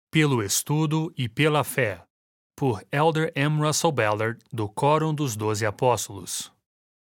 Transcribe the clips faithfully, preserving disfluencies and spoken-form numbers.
Pelo estudo e pela fé, por Elder M. Russell Ballard, do Quórum dos Doze Apóstolos.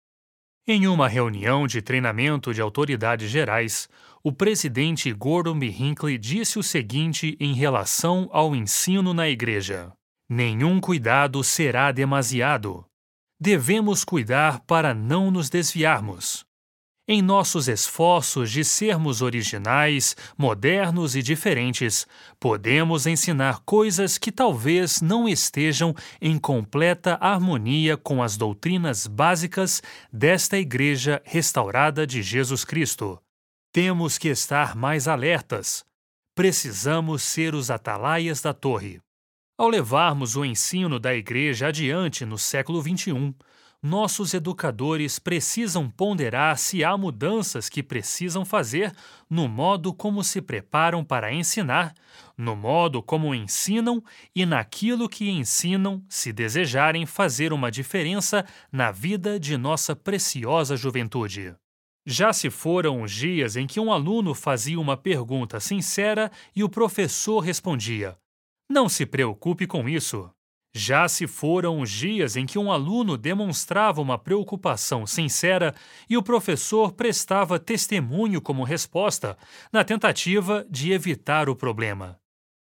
Em uma reunião de treinamento de autoridades gerais, o presidente Gordon B. Hinckley disse o seguinte em relação ao ensino na igreja: nenhum cuidado será demasiado. Devemos cuidar para não nos desviarmos. Em nossos esforços de sermos originais, modernos e diferentes, podemos ensinar coisas que talvez não estejam em completa harmonia com as doutrinas básicas desta Igreja restaurada de Jesus Cristo. Temos que estar mais alertas. Precisamos ser os atalaias da torre. Ao levarmos o ensino da Igreja adiante no século vinte e um, nossos educadores precisam ponderar se há mudanças que precisam fazer no modo como se preparam para ensinar, no modo como ensinam e naquilo que ensinam, se desejarem fazer uma diferença na vida de nossa preciosa juventude. Já se foram os dias em que um aluno fazia uma pergunta sincera e o professor respondia: "Não se preocupe com isso." Já se foram os dias em que um aluno demonstrava uma preocupação sincera e o professor prestava testemunho como resposta, na tentativa de evitar o problema.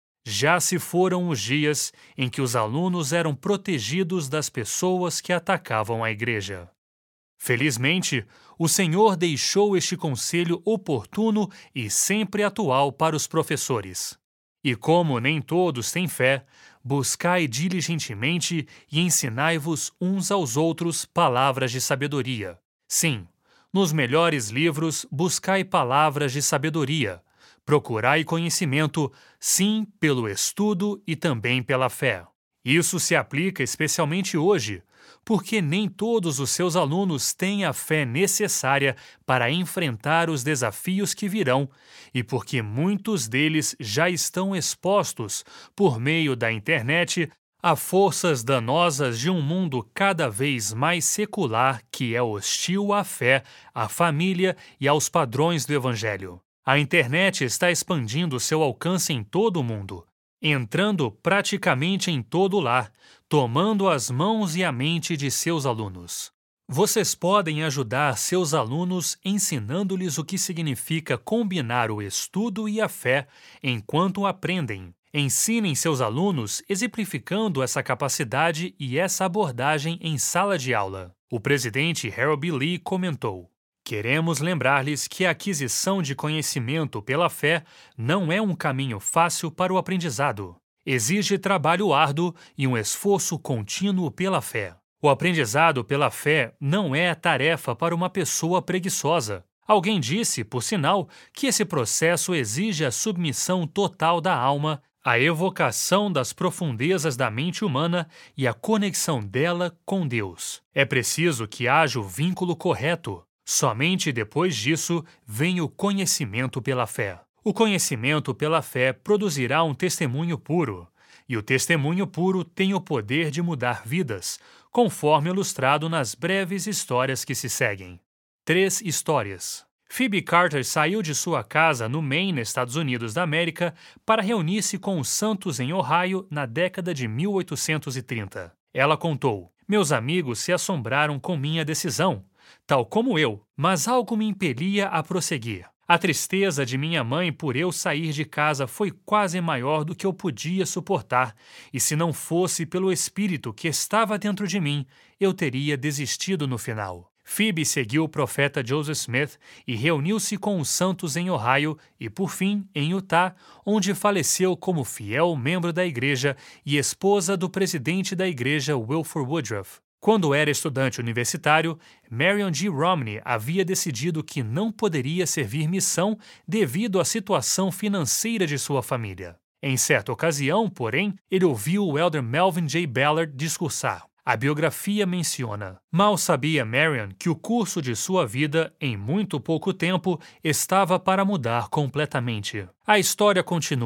Já se foram os dias em que os alunos eram protegidos das pessoas que atacavam a igreja. Felizmente, o Senhor deixou este conselho oportuno e sempre atual para os professores. E como nem todos têm fé, buscai diligentemente e ensinai-vos uns aos outros palavras de sabedoria. Sim, nos melhores livros buscai palavras de sabedoria. Procurai conhecimento, sim, pelo estudo e também pela fé. Isso se aplica especialmente hoje, porque nem todos os seus alunos têm a fé necessária para enfrentar os desafios que virão e porque muitos deles já estão expostos, por meio da internet, a forças danosas de um mundo cada vez mais secular que é hostil à fé, à família e aos padrões do Evangelho. A internet está expandindo seu alcance em todo o mundo, entrando praticamente em todo lar, tomando as mãos e a mente de seus alunos. Vocês podem ajudar seus alunos ensinando-lhes o que significa combinar o estudo e a fé enquanto aprendem. Ensinem seus alunos exemplificando essa capacidade e essa abordagem em sala de aula. O presidente Harold B. Lee comentou: "Queremos lembrar-lhes que a aquisição de conhecimento pela fé não é um caminho fácil para o aprendizado. Exige trabalho árduo e um esforço contínuo pela fé. O aprendizado pela fé não é tarefa para uma pessoa preguiçosa. Alguém disse, por sinal, que esse processo exige a submissão total da alma, a evocação das profundezas da mente humana e a conexão dela com Deus. É preciso que haja o vínculo correto. Somente depois disso vem o conhecimento pela fé. O conhecimento pela fé produzirá um testemunho puro, e o testemunho puro tem o poder de mudar vidas, conforme ilustrado nas breves histórias que se seguem. Três histórias. Phoebe Carter saiu de sua casa no Maine, Estados Unidos da América, para reunir-se com os santos em Ohio na década de mil oitocentos e trinta. Ela contou: "Meus amigos se assombraram com minha decisão, tal como eu, mas algo me impelia a prosseguir. A tristeza de minha mãe por eu sair de casa foi quase maior do que eu podia suportar, e se não fosse pelo espírito que estava dentro de mim, eu teria desistido no final." Phoebe seguiu o profeta Joseph Smith e reuniu-se com os santos em Ohio e, por fim, em Utah, onde faleceu como fiel membro da igreja e esposa do presidente da igreja Wilford Woodruff. Quando era estudante universitário, Marion G. Romney havia decidido que não poderia servir missão devido à situação financeira de sua família. Em certa ocasião, porém, ele ouviu o elder Melvin J. Ballard discursar. A biografia menciona: "Mal sabia Marion que o curso de sua vida, em muito pouco tempo, estava para mudar completamente." A história continua.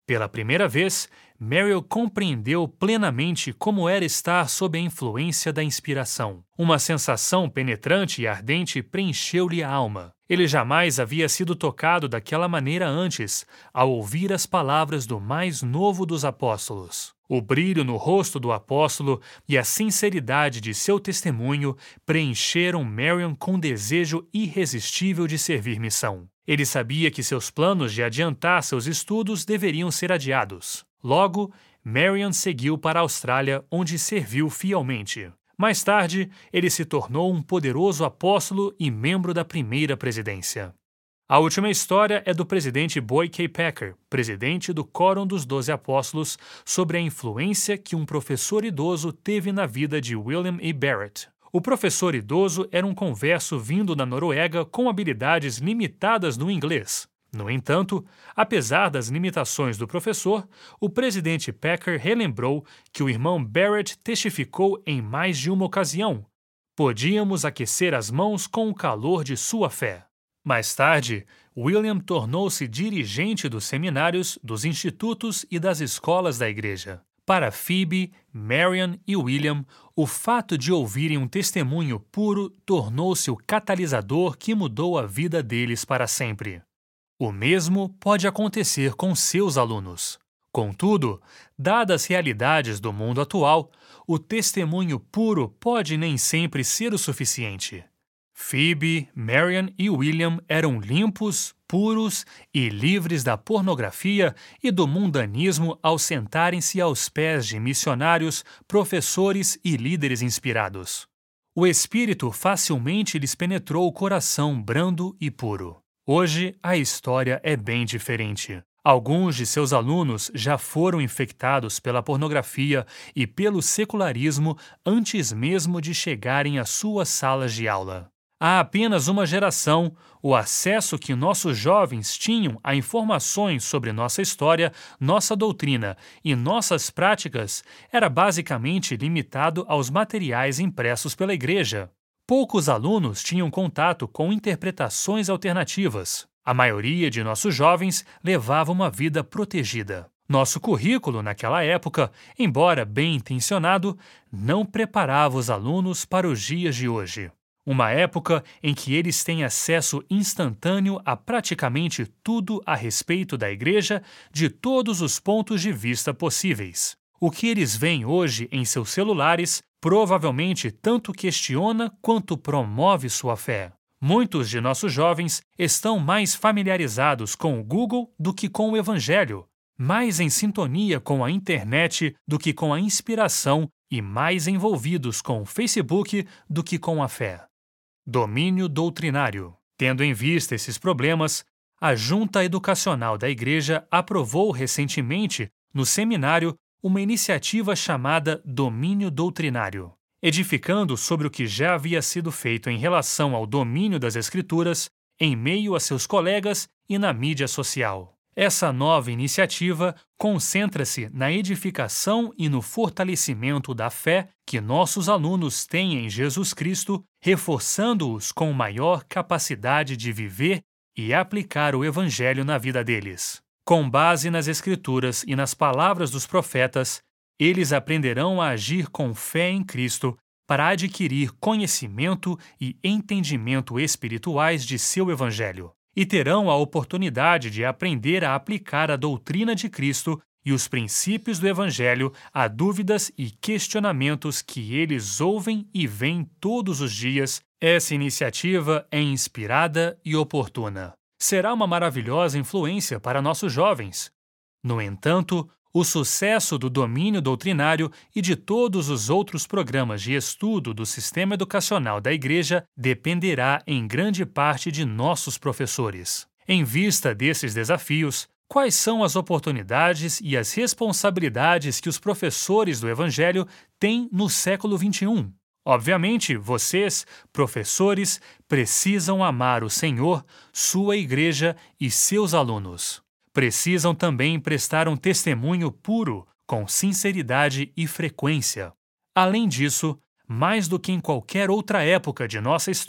Pela primeira vez, Mariel compreendeu plenamente como era estar sob a influência da inspiração. Uma sensação penetrante e ardente preencheu-lhe a alma. Ele jamais havia sido tocado daquela maneira antes, ao ouvir as palavras do mais novo dos apóstolos. O brilho no rosto do apóstolo e a sinceridade de seu testemunho preencheram Marion com desejo irresistível de servir missão. Ele sabia que seus planos de adiantar seus estudos deveriam ser adiados. Logo, Marion seguiu para a Austrália, onde serviu fielmente. Mais tarde, ele se tornou um poderoso apóstolo e membro da primeira presidência. A última história é do presidente Boyd K. Packer, presidente do Quórum dos Doze Apóstolos, sobre a influência que um professor idoso teve na vida de William E. Barrett. O professor idoso era um converso vindo da Noruega com habilidades limitadas no inglês. No entanto, apesar das limitações do professor, o presidente Packer relembrou que o irmão Barrett testificou em mais de uma ocasião: "Podíamos aquecer as mãos com o calor de sua fé." Mais tarde, William tornou-se dirigente dos seminários, dos institutos e das escolas da igreja. Para Phoebe, Marion e William, o fato de ouvirem um testemunho puro tornou-se o catalisador que mudou a vida deles para sempre. O mesmo pode acontecer com seus alunos. Contudo, dadas as realidades do mundo atual, o testemunho puro pode nem sempre ser o suficiente. Phoebe, Marion e William eram limpos, puros e livres da pornografia e do mundanismo ao sentarem-se aos pés de missionários, professores e líderes inspirados. O Espírito facilmente lhes penetrou o coração brando e puro. Hoje, a história é bem diferente. Alguns de seus alunos já foram infectados pela pornografia e pelo secularismo antes mesmo de chegarem às suas salas de aula. Há apenas uma geração, o acesso que nossos jovens tinham a informações sobre nossa história, nossa doutrina e nossas práticas era basicamente limitado aos materiais impressos pela igreja. Poucos alunos tinham contato com interpretações alternativas. A maioria de nossos jovens levava uma vida protegida. Nosso currículo, naquela época, embora bem intencionado, não preparava os alunos para os dias de hoje. Uma época em que eles têm acesso instantâneo a praticamente tudo a respeito da igreja de todos os pontos de vista possíveis. O que eles veem hoje em seus celulares provavelmente tanto questiona quanto promove sua fé. Muitos de nossos jovens estão mais familiarizados com o Google do que com o Evangelho, mais em sintonia com a internet do que com a inspiração e mais envolvidos com o Facebook do que com a fé. Domínio doutrinário. Tendo em vista esses problemas, a Junta Educacional da Igreja aprovou recentemente, no seminário, uma iniciativa chamada Domínio Doutrinário. Edificando sobre o que já havia sido feito em relação ao domínio das Escrituras, em meio a seus colegas e na mídia social. Essa nova iniciativa concentra-se na edificação e no fortalecimento da fé que nossos alunos têm em Jesus Cristo, reforçando-os com maior capacidade de viver e aplicar o Evangelho na vida deles. Com base nas Escrituras e nas palavras dos profetas, eles aprenderão a agir com fé em Cristo para adquirir conhecimento e entendimento espirituais de seu Evangelho, e terão a oportunidade de aprender a aplicar a doutrina de Cristo e os princípios do Evangelho a dúvidas e questionamentos que eles ouvem e veem todos os dias. Essa iniciativa é inspirada e oportuna. Será uma maravilhosa influência para nossos jovens. No entanto, o sucesso do domínio doutrinário e de todos os outros programas de estudo do sistema educacional da Igreja dependerá em grande parte de nossos professores. Em vista desses desafios, quais são as oportunidades e as responsabilidades que os professores do Evangelho têm no século vinte e um? Obviamente, vocês, professores, precisam amar o Senhor, sua Igreja e seus alunos. Precisam também prestar um testemunho puro, com sinceridade e frequência. Além disso, mais do que em qualquer outra época de nossa história,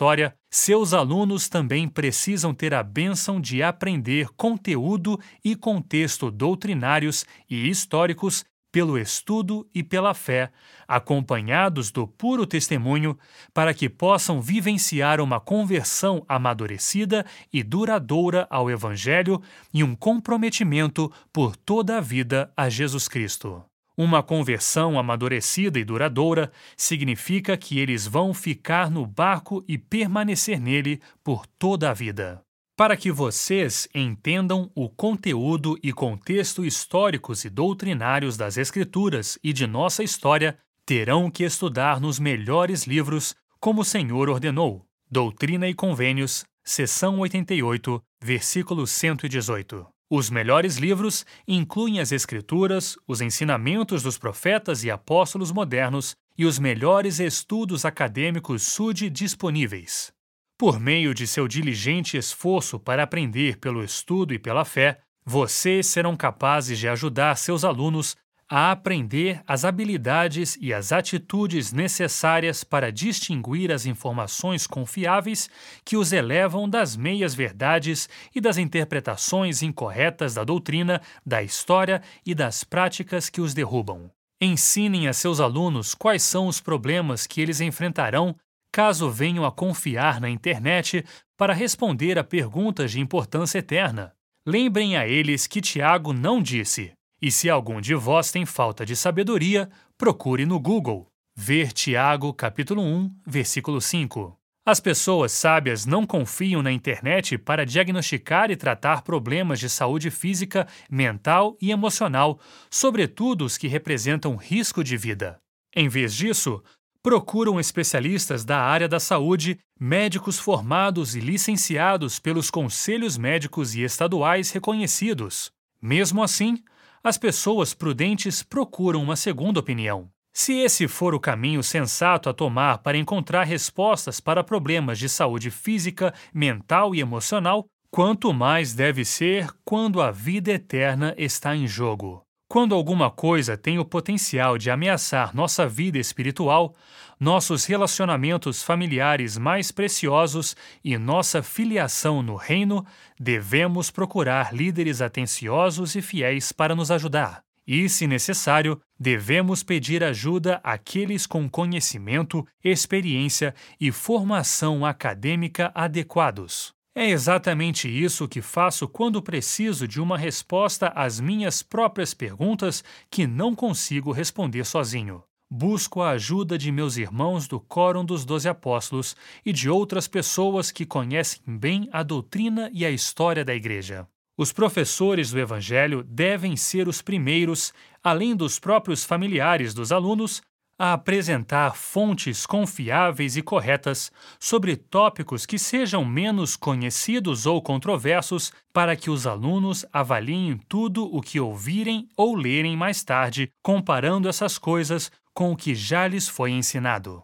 Seus alunos também precisam ter a bênção de aprender conteúdo e contexto doutrinários e históricos pelo estudo e pela fé, acompanhados do puro testemunho, para que possam vivenciar uma conversão amadurecida e duradoura ao Evangelho e um comprometimento por toda a vida a Jesus Cristo. Uma conversão amadurecida e duradoura significa que eles vão ficar no barco e permanecer nele por toda a vida. Para que vocês entendam o conteúdo e contexto históricos e doutrinários das Escrituras e de nossa história, terão que estudar nos melhores livros, como o Senhor ordenou. Doutrina e Convênios, seção oitenta e oito, versículo cento e dezoito. Os melhores livros incluem as Escrituras, os ensinamentos dos profetas e apóstolos modernos e os melhores estudos acadêmicos S U D disponíveis. Por meio de seu diligente esforço para aprender pelo estudo e pela fé, vocês serão capazes de ajudar seus alunos a aprender as habilidades e as atitudes necessárias para distinguir as informações confiáveis que os elevam das meias-verdades e das interpretações incorretas da doutrina, da história e das práticas que os derrubam. Ensinem a seus alunos quais são os problemas que eles enfrentarão caso venham a confiar na internet para responder a perguntas de importância eterna. Lembrem a eles que Tiago não disse: "E se algum de vós tem falta de sabedoria, procure no Google." Ver Tiago, capítulo um, versículo cinco. As pessoas sábias não confiam na internet para diagnosticar e tratar problemas de saúde física, mental e emocional, sobretudo os que representam risco de vida. Em vez disso, procuram especialistas da área da saúde, médicos formados e licenciados pelos conselhos médicos e estaduais reconhecidos. Mesmo assim, as pessoas prudentes procuram uma segunda opinião. Se esse for o caminho sensato a tomar para encontrar respostas para problemas de saúde física, mental e emocional, quanto mais deve ser quando a vida eterna está em jogo. Quando alguma coisa tem o potencial de ameaçar nossa vida espiritual, nossos relacionamentos familiares mais preciosos e nossa filiação no reino, devemos procurar líderes atenciosos e fiéis para nos ajudar. E, se necessário, devemos pedir ajuda àqueles com conhecimento, experiência e formação acadêmica adequados. É exatamente isso que faço quando preciso de uma resposta às minhas próprias perguntas que não consigo responder sozinho. Busco a ajuda de meus irmãos do Quórum dos Doze Apóstolos e de outras pessoas que conhecem bem a doutrina e a história da Igreja. Os professores do Evangelho devem ser os primeiros, além dos próprios familiares dos alunos, a apresentar fontes confiáveis e corretas sobre tópicos que sejam menos conhecidos ou controversos para que os alunos avaliem tudo o que ouvirem ou lerem mais tarde, comparando essas coisas com o que já lhes foi ensinado.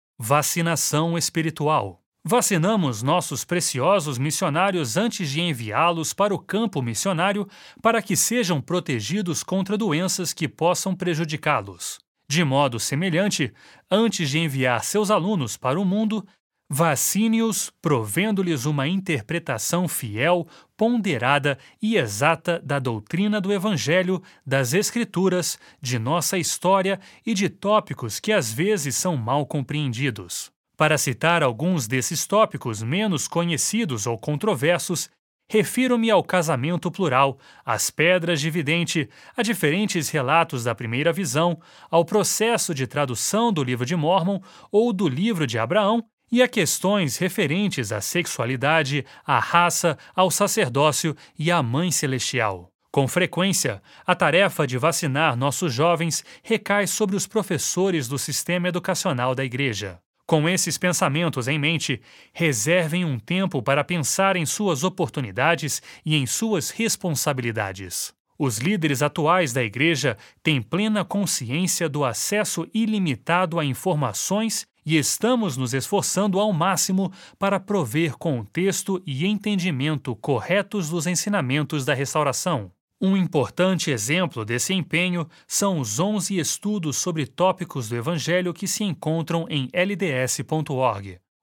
Vacinação espiritual. Vacinamos nossos preciosos missionários antes de enviá-los para o campo missionário para que sejam protegidos contra doenças que possam prejudicá-los. De modo semelhante, antes de enviar seus alunos para o mundo, vacine-os, provendo-lhes uma interpretação fiel, ponderada e exata da doutrina do Evangelho, das Escrituras, de nossa história e de tópicos que às vezes são mal compreendidos. Para citar alguns desses tópicos menos conhecidos ou controversos, refiro-me ao casamento plural, às pedras de vidente, a diferentes relatos da primeira visão, ao processo de tradução do livro de Mórmon ou do livro de Abraão e a questões referentes à sexualidade, à raça, ao sacerdócio e à Mãe Celestial. Com frequência, a tarefa de vacinar nossos jovens recai sobre os professores do sistema educacional da Igreja. Com esses pensamentos em mente, reservem um tempo para pensar em suas oportunidades e em suas responsabilidades. Os líderes atuais da Igreja têm plena consciência do acesso ilimitado a informações e estamos nos esforçando ao máximo para prover contexto e entendimento corretos dos ensinamentos da restauração. Um importante exemplo desse empenho são os onze estudos sobre tópicos do Evangelho que se encontram em L D S ponto org.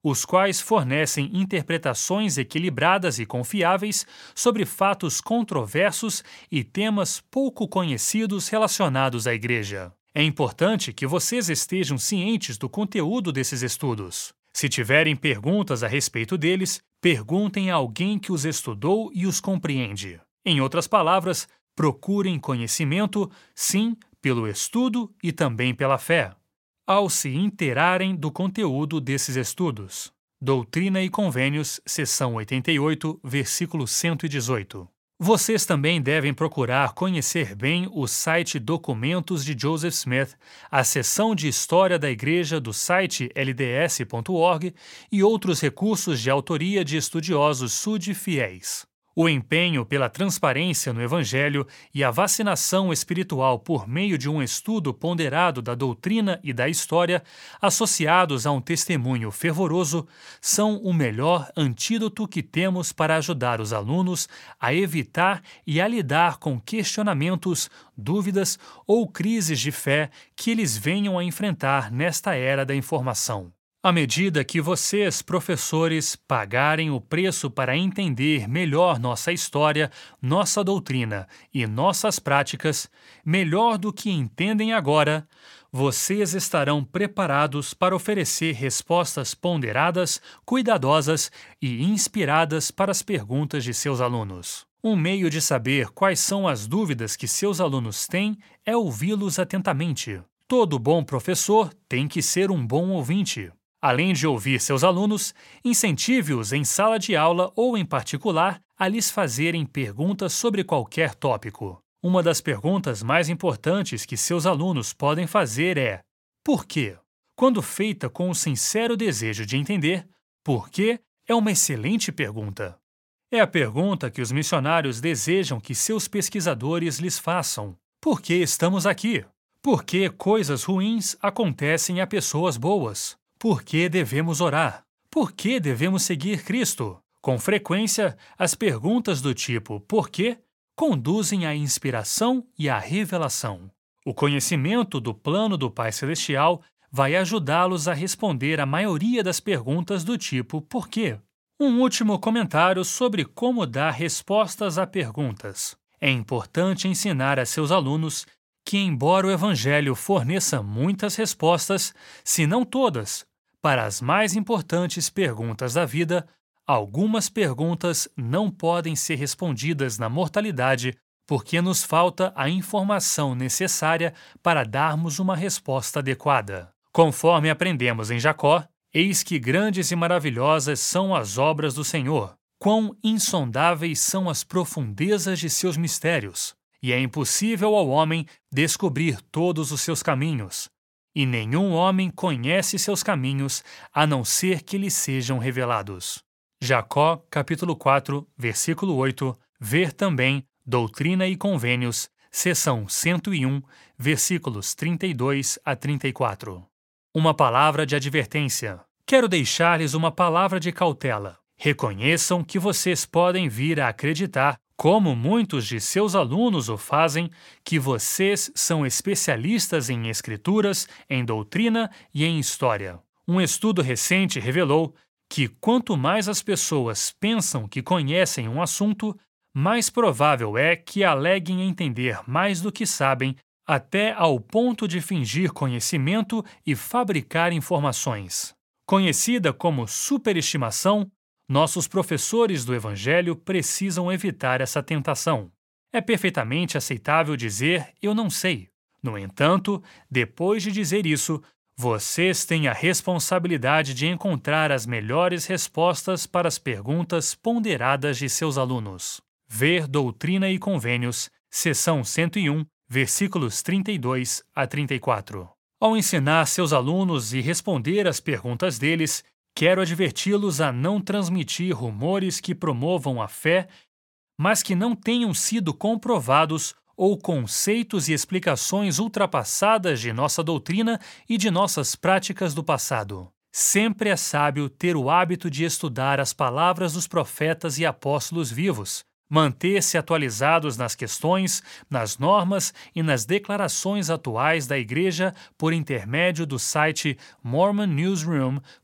os quais fornecem interpretações equilibradas e confiáveis sobre fatos controversos e temas pouco conhecidos relacionados à Igreja. É importante que vocês estejam cientes do conteúdo desses estudos. Se tiverem perguntas a respeito deles, perguntem a alguém que os estudou e os compreende. Em outras palavras, procurem conhecimento, sim, pelo estudo e também pela fé. Ao se inteirarem do conteúdo desses estudos. Doutrina e Convênios, seção oitenta e oito, versículo cento e dezoito. Vocês também devem procurar conhecer bem o site Documentos de Joseph Smith, a seção de História da Igreja do site L D S ponto org e outros recursos de autoria de estudiosos sud-fiéis. O empenho pela transparência no Evangelho e a vacinação espiritual por meio de um estudo ponderado da doutrina e da história, associados a um testemunho fervoroso, são o melhor antídoto que temos para ajudar os alunos a evitar e a lidar com questionamentos, dúvidas ou crises de fé que eles venham a enfrentar nesta era da informação. À medida que vocês, professores, pagarem o preço para entender melhor nossa história, nossa doutrina e nossas práticas, melhor do que entendem agora, vocês estarão preparados para oferecer respostas ponderadas, cuidadosas e inspiradas para as perguntas de seus alunos. Um meio de saber quais são as dúvidas que seus alunos têm é ouvi-los atentamente. Todo bom professor tem que ser um bom ouvinte. Além de ouvir seus alunos, incentive-os em sala de aula ou em particular a lhes fazerem perguntas sobre qualquer tópico. Uma das perguntas mais importantes que seus alunos podem fazer é: por quê? Quando feita com o sincero desejo de entender, por quê é uma excelente pergunta. É a pergunta que os missionários desejam que seus pesquisadores lhes façam. Por que estamos aqui? Por que coisas ruins acontecem a pessoas boas? Por que devemos orar? Por que devemos seguir Cristo? Com frequência, as perguntas do tipo "por quê?" conduzem à inspiração e à revelação. O conhecimento do plano do Pai Celestial vai ajudá-los a responder a maioria das perguntas do tipo "por quê?". Um último comentário sobre como dar respostas a perguntas. É importante ensinar a seus alunos que, embora o Evangelho forneça muitas respostas, se não todas, para as mais importantes perguntas da vida, algumas perguntas não podem ser respondidas na mortalidade porque nos falta a informação necessária para darmos uma resposta adequada. Conforme aprendemos em Jacó, eis que grandes e maravilhosas são as obras do Senhor, quão insondáveis são as profundezas de seus mistérios, e é impossível ao homem descobrir todos os seus caminhos. E nenhum homem conhece seus caminhos, a não ser que lhes sejam revelados. Jacó, capítulo quatro, versículo oito, ver também Doutrina e Convênios, seção cento e um, versículos trinta e dois a trinta e quatro. Uma palavra de advertência. Quero deixar-lhes uma palavra de cautela. Reconheçam que vocês podem vir a acreditar, como muitos de seus alunos o fazem, que vocês são especialistas em escrituras, em doutrina e em história. Um estudo recente revelou que quanto mais as pessoas pensam que conhecem um assunto, mais provável é que aleguem entender mais do que sabem, até ao ponto de fingir conhecimento e fabricar informações. Conhecida como superestimação, nossos professores do Evangelho precisam evitar essa tentação. É perfeitamente aceitável dizer "eu não sei". No entanto, depois de dizer isso, vocês têm a responsabilidade de encontrar as melhores respostas para as perguntas ponderadas de seus alunos. Ver Doutrina e Convênios, seção cento e um, versículos trinta e dois a trinta e quatro. Ao ensinar seus alunos e responder às perguntas deles, quero adverti-los a não transmitir rumores que promovam a fé, mas que não tenham sido comprovados, ou conceitos e explicações ultrapassadas de nossa doutrina e de nossas práticas do passado. Sempre é sábio ter o hábito de estudar as palavras dos profetas e apóstolos vivos, manter-se atualizados nas questões, nas normas e nas declarações atuais da Igreja por intermédio do site mormon newsroom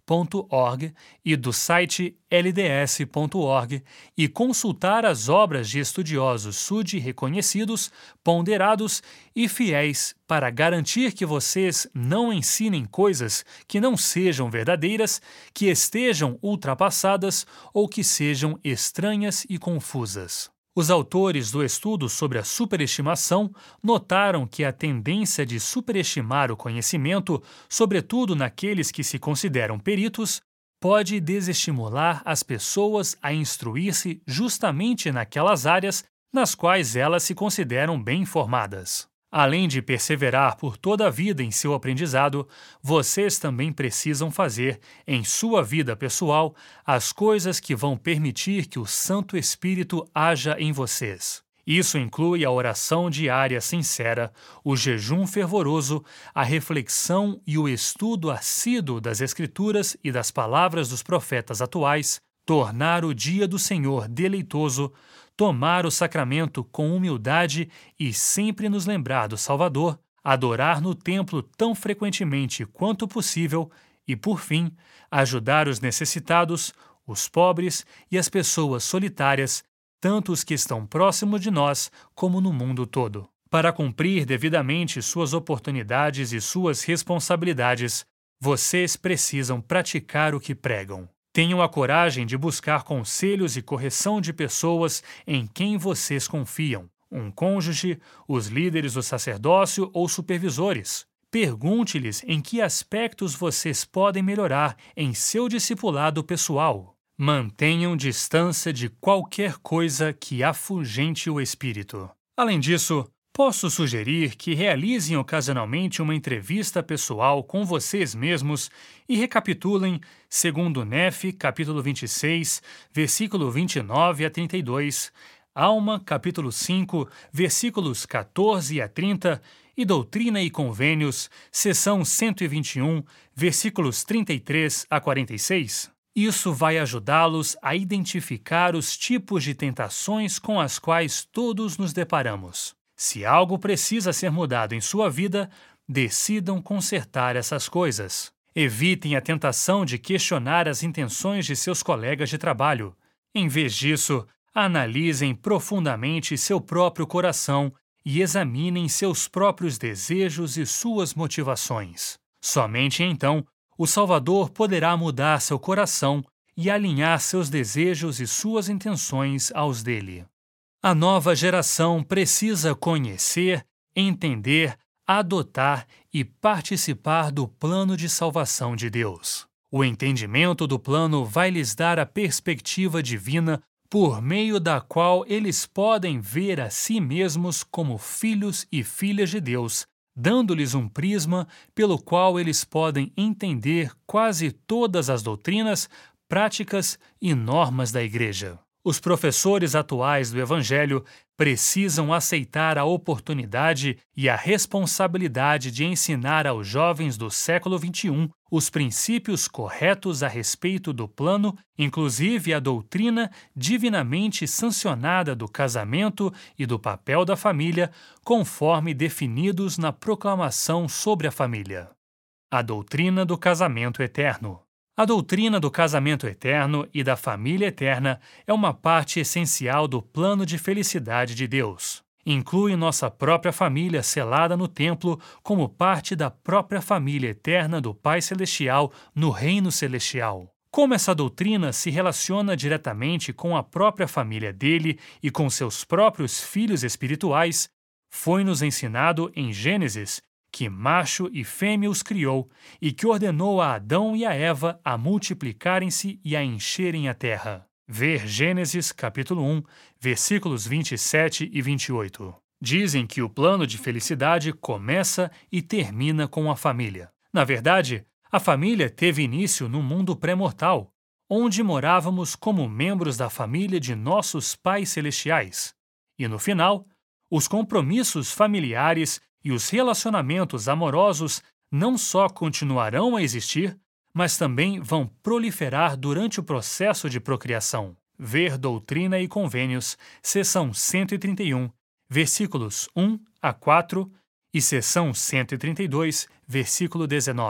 ponto org e do site L D S ponto org e consultar as obras de estudiosos S U D reconhecidos, ponderados e fiéis para garantir que vocês não ensinem coisas que não sejam verdadeiras, que estejam ultrapassadas ou que sejam estranhas e confusas. Os autores do estudo sobre a superestimação notaram que a tendência de superestimar o conhecimento, sobretudo naqueles que se consideram peritos, pode desestimular as pessoas a instruir-se justamente naquelas áreas nas quais elas se consideram bem informadas. Além de perseverar por toda a vida em seu aprendizado, vocês também precisam fazer, em sua vida pessoal, as coisas que vão permitir que o Santo Espírito haja em vocês. Isso inclui a oração diária sincera, o jejum fervoroso, a reflexão e o estudo assíduo das Escrituras e das palavras dos profetas atuais, tornar o dia do Senhor deleitoso, tomar o sacramento com humildade e sempre nos lembrar do Salvador, adorar no templo tão frequentemente quanto possível e, por fim, ajudar os necessitados, os pobres e as pessoas solitárias, tanto os que estão próximos de nós como no mundo todo. Para cumprir devidamente suas oportunidades e suas responsabilidades, vocês precisam praticar o que pregam. Tenham a coragem de buscar conselhos e correção de pessoas em quem vocês confiam, um cônjuge, os líderes do sacerdócio ou supervisores. Pergunte-lhes em que aspectos vocês podem melhorar em seu discipulado pessoal. Mantenham distância de qualquer coisa que afugente o espírito. Além disso, posso sugerir que realizem ocasionalmente uma entrevista pessoal com vocês mesmos e recapitulem, segundo Nefe, capítulo vinte e seis, versículo vinte e nove a trinta e dois, Alma, capítulo cinco, versículos quatorze a trinta e Doutrina e Convênios, seção cento e vinte e um, versículos trinta e três a quarenta e seis. Isso vai ajudá-los a identificar os tipos de tentações com as quais todos nos deparamos. Se algo precisa ser mudado em sua vida, decidam consertar essas coisas. Evitem a tentação de questionar as intenções de seus colegas de trabalho. Em vez disso, analisem profundamente seu próprio coração e examinem seus próprios desejos e suas motivações. Somente então, o Salvador poderá mudar seu coração e alinhar seus desejos e suas intenções aos dele. A nova geração precisa conhecer, entender, adotar e participar do plano de salvação de Deus. O entendimento do plano vai lhes dar a perspectiva divina por meio da qual eles podem ver a si mesmos como filhos e filhas de Deus, dando-lhes um prisma pelo qual eles podem entender quase todas as doutrinas, práticas e normas da Igreja. Os professores atuais do Evangelho precisam aceitar a oportunidade e a responsabilidade de ensinar aos jovens do século vinte e um os princípios corretos a respeito do plano, inclusive a doutrina divinamente sancionada do casamento e do papel da família, conforme definidos na proclamação sobre a família. A doutrina do casamento eterno. A doutrina do casamento eterno e da família eterna é uma parte essencial do plano de felicidade de Deus. Inclui nossa própria família selada no templo como parte da própria família eterna do Pai Celestial no Reino Celestial. Como essa doutrina se relaciona diretamente com a própria família dele e com seus próprios filhos espirituais, foi-nos ensinado em Gênesis que macho e fêmea os criou, e que ordenou a Adão e a Eva a multiplicarem-se e a encherem a terra. Ver Gênesis capítulo um, versículos vinte e sete e vinte e oito. Dizem que o plano de felicidade começa e termina com a família. Na verdade, a família teve início no mundo pré-mortal, onde morávamos como membros da família de nossos pais celestiais. E no final, os compromissos familiares e os relacionamentos amorosos não só continuarão a existir, mas também vão proliferar durante o processo de procriação. Ver Doutrina e Convênios, seção cento e trinta e um, versículos um a quatro e seção cento e trinta e dois, versículo dezenove.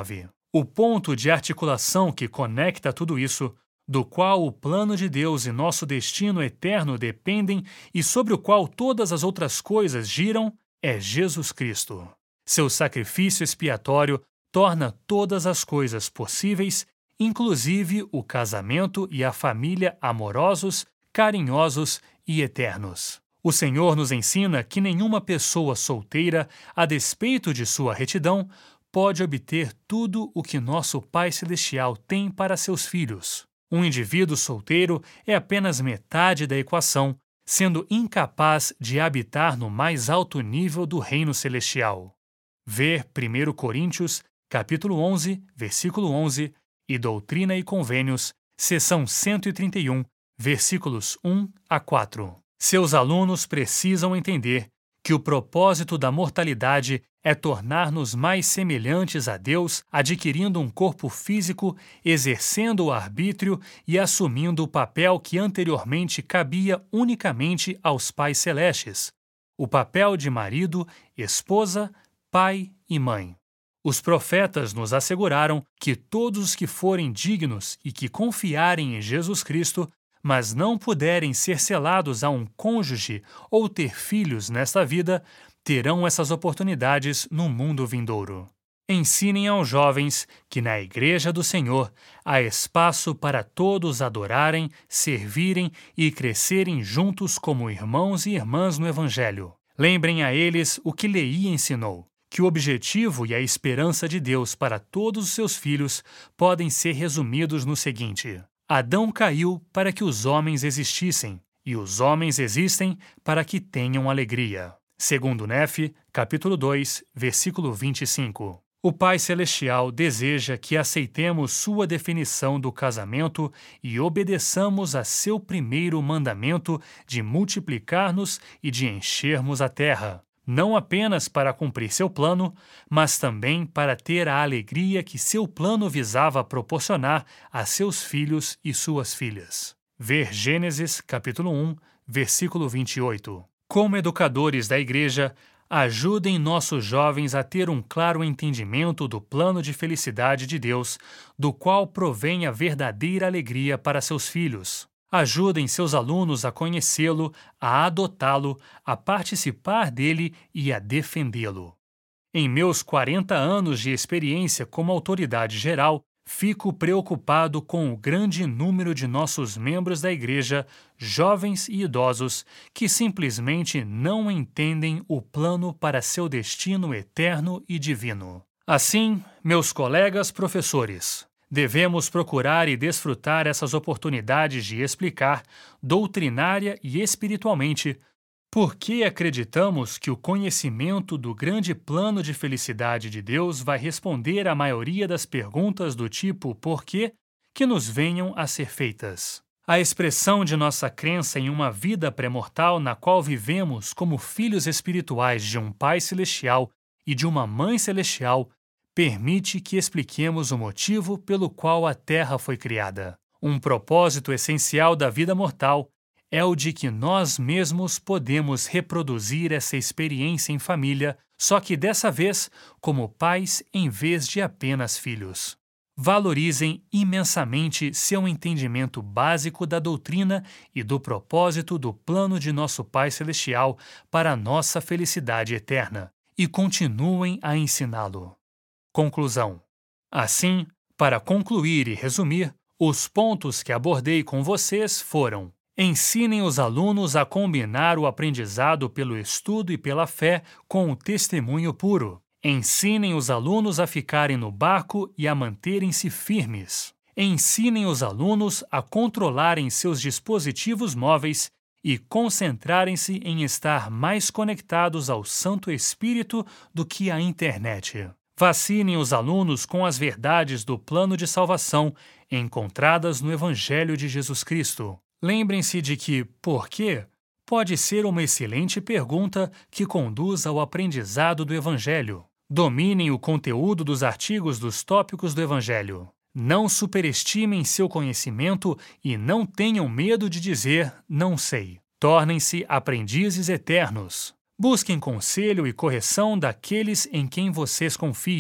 O ponto de articulação que conecta tudo isso, do qual o plano de Deus e nosso destino eterno dependem e sobre o qual todas as outras coisas giram, é Jesus Cristo. Seu sacrifício expiatório torna todas as coisas possíveis, inclusive o casamento e a família amorosos, carinhosos e eternos. O Senhor nos ensina que nenhuma pessoa solteira, a despeito de sua retidão, pode obter tudo o que nosso Pai Celestial tem para seus filhos. Um indivíduo solteiro é apenas metade da equação, sendo incapaz de habitar no mais alto nível do reino celestial. Ver primeiro Coríntios, capítulo onze, versículo onze, e Doutrina e Convênios, seção cento e trinta e um, versículos um a quatro. Seus alunos precisam entender que o propósito da mortalidade é tornar-nos mais semelhantes a Deus, adquirindo um corpo físico, exercendo o arbítrio e assumindo o papel que anteriormente cabia unicamente aos pais celestes, o papel de marido, esposa, pai e mãe. Os profetas nos asseguraram que todos os que forem dignos e que confiarem em Jesus Cristo, mas não puderem ser selados a um cônjuge ou ter filhos nesta vida, terão essas oportunidades no mundo vindouro. Ensinem aos jovens que na Igreja do Senhor há espaço para todos adorarem, servirem e crescerem juntos como irmãos e irmãs no Evangelho. Lembrem a eles o que Leí ensinou, que o objetivo e a esperança de Deus para todos os seus filhos podem ser resumidos no seguinte: Adão caiu para que os homens existissem, e os homens existem para que tenham alegria. Segundo Nefe, capítulo dois, versículo vinte e cinco. O Pai Celestial deseja que aceitemos sua definição do casamento e obedeçamos a seu primeiro mandamento de multiplicar-nos e de enchermos a terra, não apenas para cumprir seu plano, mas também para ter a alegria que seu plano visava proporcionar a seus filhos e suas filhas. Ver Gênesis, capítulo um, versículo vinte e oito. Como educadores da Igreja, ajudem nossos jovens a ter um claro entendimento do plano de felicidade de Deus, do qual provém a verdadeira alegria para seus filhos. Ajudem seus alunos a conhecê-lo, a adotá-lo, a participar dele e a defendê-lo. Em meus quarenta anos de experiência como autoridade geral, fico preocupado com o grande número de nossos membros da Igreja, jovens e idosos, que simplesmente não entendem o plano para seu destino eterno e divino. Assim, meus colegas professores, devemos procurar e desfrutar essas oportunidades de explicar, doutrinária e espiritualmente, por que acreditamos que o conhecimento do grande plano de felicidade de Deus vai responder à maioria das perguntas do tipo por quê que nos venham a ser feitas. A expressão de nossa crença em uma vida pré-mortal na qual vivemos como filhos espirituais de um Pai Celestial e de uma Mãe Celestial permite que expliquemos o motivo pelo qual a Terra foi criada. Um propósito essencial da vida mortal é o de que nós mesmos podemos reproduzir essa experiência em família, só que dessa vez como pais em vez de apenas filhos. Valorizem imensamente seu entendimento básico da doutrina e do propósito do plano de nosso Pai Celestial para a nossa felicidade eterna, e continuem a ensiná-lo. Conclusão. Assim, para concluir e resumir, os pontos que abordei com vocês foram: ensinem os alunos a combinar o aprendizado pelo estudo e pela fé com o testemunho puro. Ensinem os alunos a ficarem no barco e a manterem-se firmes. Ensinem os alunos a controlarem seus dispositivos móveis e concentrarem-se em estar mais conectados ao Santo Espírito do que à internet. Vacinem os alunos com as verdades do plano de salvação encontradas no Evangelho de Jesus Cristo. Lembrem-se de que por quê pode ser uma excelente pergunta que conduz ao aprendizado do Evangelho. Dominem o conteúdo dos artigos dos tópicos do Evangelho. Não superestimem seu conhecimento e não tenham medo de dizer não sei. Tornem-se aprendizes eternos. Busquem conselho e correção daqueles em quem vocês confiam.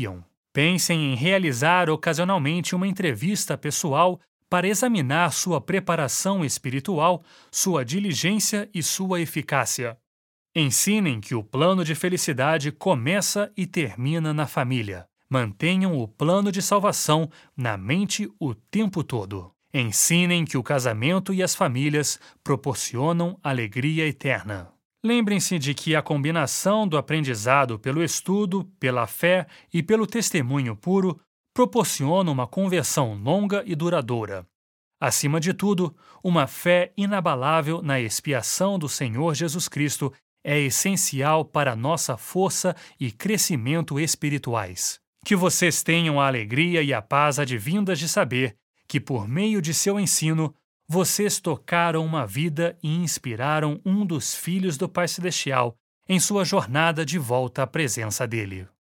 Pensem em realizar ocasionalmente uma entrevista pessoal para examinar sua preparação espiritual, sua diligência e sua eficácia. Ensinem que o plano de felicidade começa e termina na família. Mantenham o plano de salvação na mente o tempo todo. Ensinem que o casamento e as famílias proporcionam alegria eterna. Lembrem-se de que a combinação do aprendizado pelo estudo, pela fé e pelo testemunho puro proporciona uma conversão longa e duradoura. Acima de tudo, uma fé inabalável na expiação do Senhor Jesus Cristo é essencial para nossa força e crescimento espirituais. Que vocês tenham a alegria e a paz advindas de saber que, por meio de seu ensino, vocês tocaram uma vida e inspiraram um dos filhos do Pai Celestial em sua jornada de volta à presença dele.